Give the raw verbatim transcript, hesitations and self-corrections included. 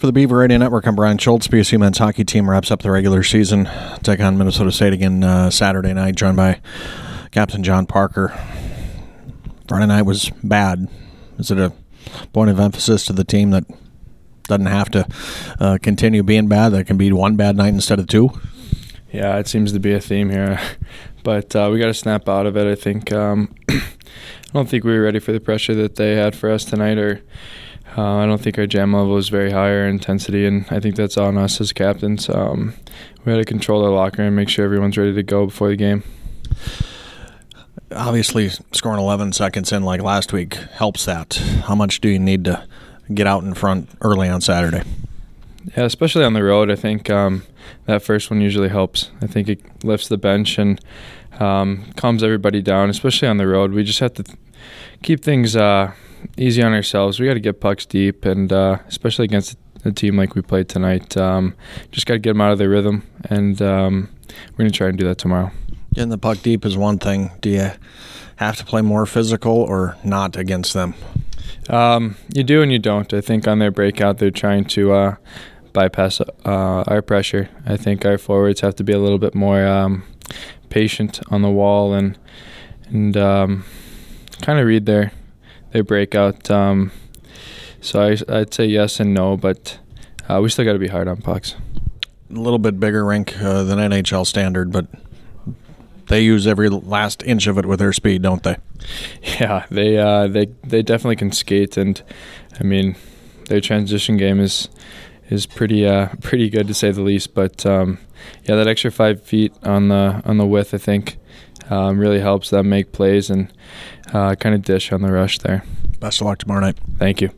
For the Beaver Radio Network, I'm Brian Schultz. B S U men's hockey team wraps up the regular season. Take on Minnesota State again uh, Saturday night, joined by Captain John Parker. Friday night was bad. Is it a point of emphasis to the team that doesn't have to uh, continue being bad, that can be one bad night instead of two? Yeah, it seems to be a theme here. But uh, we got to snap out of it, I think. Um, I don't think we were ready for the pressure that they had for us tonight, or Uh, I don't think our jam level was very high or intensity, and I think that's on us as captains. Um, we had to control our locker and make sure everyone's ready to go before the game. Obviously, scoring eleven seconds in like last week helps that. How much do you need to get out in front early on Saturday? Yeah, especially on the road, I think um, that first one usually helps. I think it lifts the bench and um, calms everybody down, especially on the road. We just have to th- keep things uh, easy on ourselves. We got to get pucks deep, and uh, especially against a team like we played tonight, um, just got to get them out of their rhythm, and um, we're going to try and do that tomorrow. Getting the puck deep is one thing. Do you have to play more physical or not against them? Um, you do and you don't. I think on their breakout, they're trying to uh, bypass uh, our pressure. I think our forwards have to be a little bit more um, patient on the wall and and um, kind of read their their breakout. Um, so I, I'd say yes and no, but uh, we still got to be hard on pucks. A little bit bigger rink uh, than N H L standard, but they use every last inch of it with their speed, don't they? Yeah, they uh, they they definitely can skate, and I mean, their transition game is is pretty uh, pretty good to say the least. But um, yeah, that extra five feet on the on the width, I think, um, really helps them make plays and uh, kind of dish on the rush there. Best of luck tomorrow night. Thank you.